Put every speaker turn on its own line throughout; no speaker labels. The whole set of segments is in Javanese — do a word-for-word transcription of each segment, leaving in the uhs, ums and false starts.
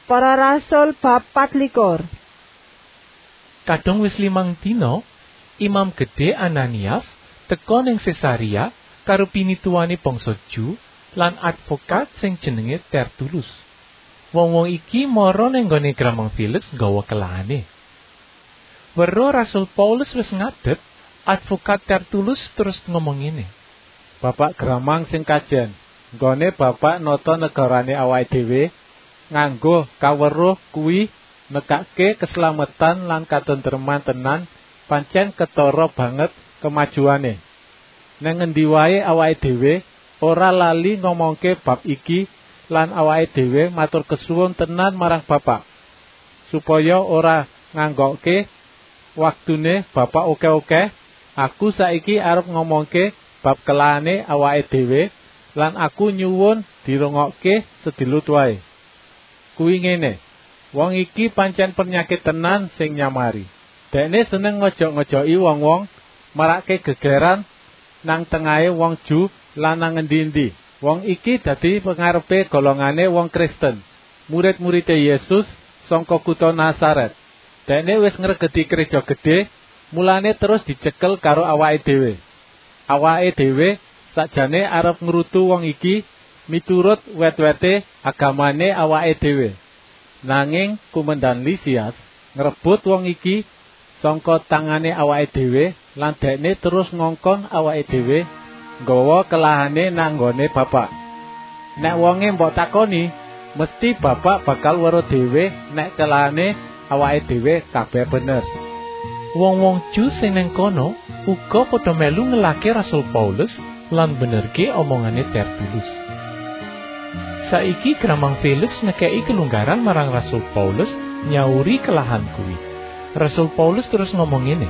Para Rasul bab patlikur.
Kadung wis limang dina, Imam Gedhe Ananias teka ning Sesaria karo pinituwane bangsa Ju lan advokat sing jenenge Tertulus. Wong-wong iki mara ning gone Gramang Felix nggawa kelahane. Weruh Rasul Paulus wis ngadeg, advokat Tertulus terus ngomong ngene.
Bapak Gramang sing kajen, nggone bapak nata negarane awake dhewe nganggo kaweruh kuwi nekake keselamatan lan katentreman tenan, pancen ketara banget kemajuane. Nang ngendi wae awake dhewe ora lali ngomongke bab iki lan awake dhewe matur kesuwun tenan marang bapak supaya ora nganggokke waktune bapak oke-oke. Aku saiki arep ngomongke bab kelahane awake dhewe lan aku nyuwun dirungokke sedilut wae. Kuwi ngene, wong iki pancen penyakit tenan sing nyamari. Dekne seneng ngojok-ngojoki wong-wong, marake gegeran nang tengahe wong Ju lan nang endi-endi. Wong iki dadi pengarepe golongane wong Kristen, murid-muride Yesus saka kutha Nazaret. Dekne wis ngregeti gereja gedhe, mulane terus dicekel karo awake dhewe. Awake dhewe sakjane arep ngrutu wong iki miturut wet-wete agamane awake dhewe. Nanging Kumendan Lisias ngrebut wong iki saka tangane awake dhewe lan dekne terus ngongkon awake dhewe nggawa kelahane nang nggone bapak. Nek wonge mbok takoni, mesti bapak bakal weruh dhewe nek kelahane awake dhewe kabeh bener.
Wong-wong Ju sing nang kono uga padha melu ngelake Rasul Paulus lan benerke omongane Tertulus. Saiki Gramang Felix ngekei kelunggaran marang Rasul Paulus nyauri kelahan kuwi. Rasul Paulus terus ngomong ngene.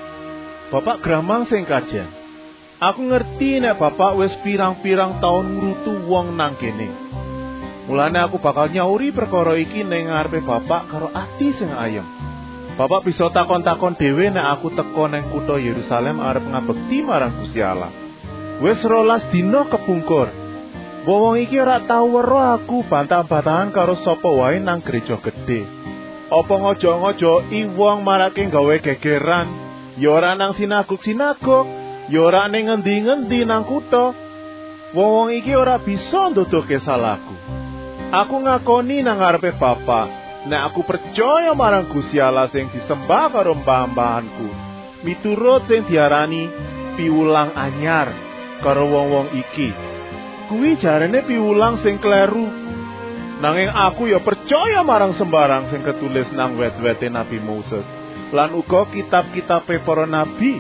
Bapak Gramang sing kajen, aku ngerti nek bapak wis pirang-pirang taun ngrutu wong nang kene. Mulane aku bakal nyauri perkara iki ning ngarepe bapak karo ati sing ayem. Bapak bisa takon-takon dhewe nek aku teka ning kutha Yerusalem arep ngabekti marang Gusti Allah. Wis rolas dina kepungkur. Wong iki ora tau weruh aku bantah-bantahan karo sapa wae nang gereja gedhe. Apa ngojo-ngojoki wong marake gawe gegeran, ya ora nang sinagog-sinagog, ya ora ning ngendi-ngendi nang kutha. Wong iki ora bisa nduduhke salahku. Aku ngakoni nang ngarepe bapak, nek aku percaya marang Gusti Allah sing disembah karo mbah-mbahanku, miturut sing diarani piwulang anyar karo wong-wong iki. Kuwi jarene piwulang sing kleru. Nanging aku ya percaya marang sembarang sing ketulis nang wet-wete Nabi Moses lan uga kitab-kitabe para nabi.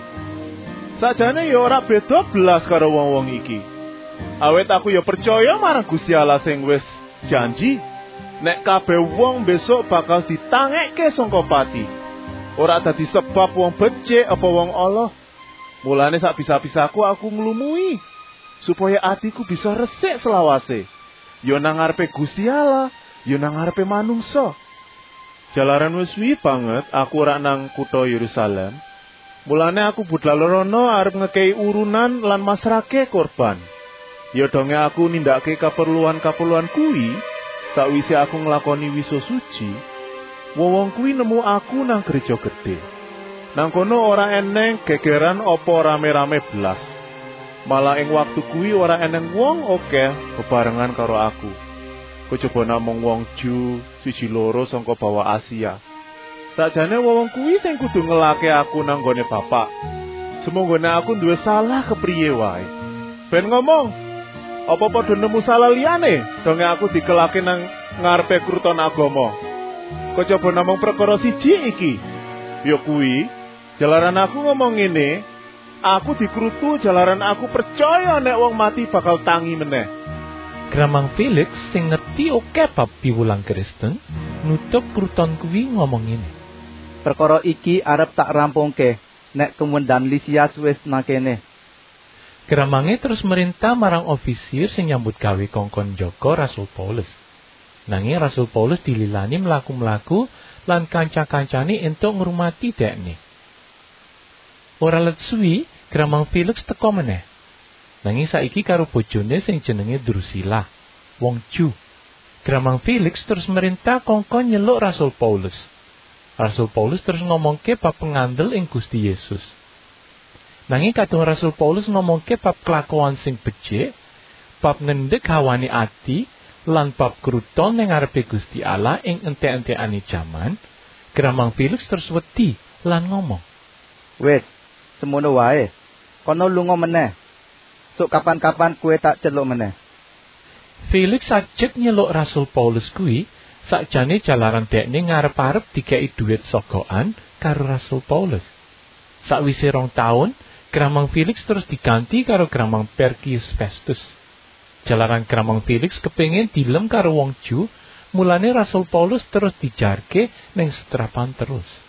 Sajane ya ora beda blas karo wong-wong iki. Awet aku ya percaya marang Gusti Allah sing wis janji nek kabeh wong besok bakal ditangekke saka pati. Ora dadi sebab wong becik apa wong Allah. Mulane sak bisa-bisaku aku nglumui supaya atiku bisa resik selawase. Yo nang ngarepe Gusti Allah, yo nang ngarepe manungsa. Jalaran wis suwi banget aku ora nang kutha Yerusalem. Mulane aku budal rono arep ngekei urunan lan masrake korban. Yo donge aku nindakake keperluan-keperluan kuwi, sakwise aku nglakoni wisa suci, wong-wong kuwi nemu aku nang gereja gedhe. Nang kono ora eneng gegeran apa rame-rame blas. Malah ing waktu kuwi ora eneng wong akeh bebarengan karo aku. Kejaba namung wong Ju siji loro saka bawah Asia. Sakjane wong kuwi sing kudu ngelake aku nang gone bapak. Semonggone aku duwe salah kepriye wae. Ben ngomong, apa padha nemu salah liyane donge aku dikelake nang ngarepe kruton agama. Kejaba namung perkara siji iki. Ya kuwi, jalaran aku ngomong ngene, aku dikrutu jalaran aku percaya nek wong mati bakal tangi meneh.
Gramang Felix sing ngerti oke bab piwulang Kristen nutup kruton kuwi ngomong ngene.
Perkara iki arep tak rampungke nek Kumendan Lisias wis nang kene.
Gramange terus merintah marang ofisir sing nyambut gawe kongkon jaga Rasul Paulus. Nanging Rasul Paulus dililani mlaku-mlaku lan kanca-kancane entuk ngrumati dekne. Ora let suwi, Gramang Felix teka meneh. Nanging saiki karo bojone sing jenenge Drusilla, wong Ju. Gramang Felix terus merintah kongkon nyeluk Rasul Paulus. Rasul Paulus terus ngomongke bab pengandel ing Gusti Yesus. Nanging kadung Rasul Paulus ngomongke bab kelakuan sing becik, bab ngendhek hawani ati, lan bab kruton ning ngarepe Gusti Allah ing entek-entekane jaman, Gramang Felix terus wedi lan ngomong,
Wis, semono wae. Kono lunga meneh. Sok kapan-kapan kue tak celuk meneh.
Felix ajek nyeluk Rasul Paulus kuwi sakjane jalaran dekne ngarep-arep dikei dhuwit sogokan karo Rasul Paulus. Sakwise rong taun, Gramang Felix terus diganti karo Gramang Perkius Festus. Jalaran Gramang Felix kepengin dilem karo wong Ju, mulane Rasul Paulus terus dijarke ning setrapan terus.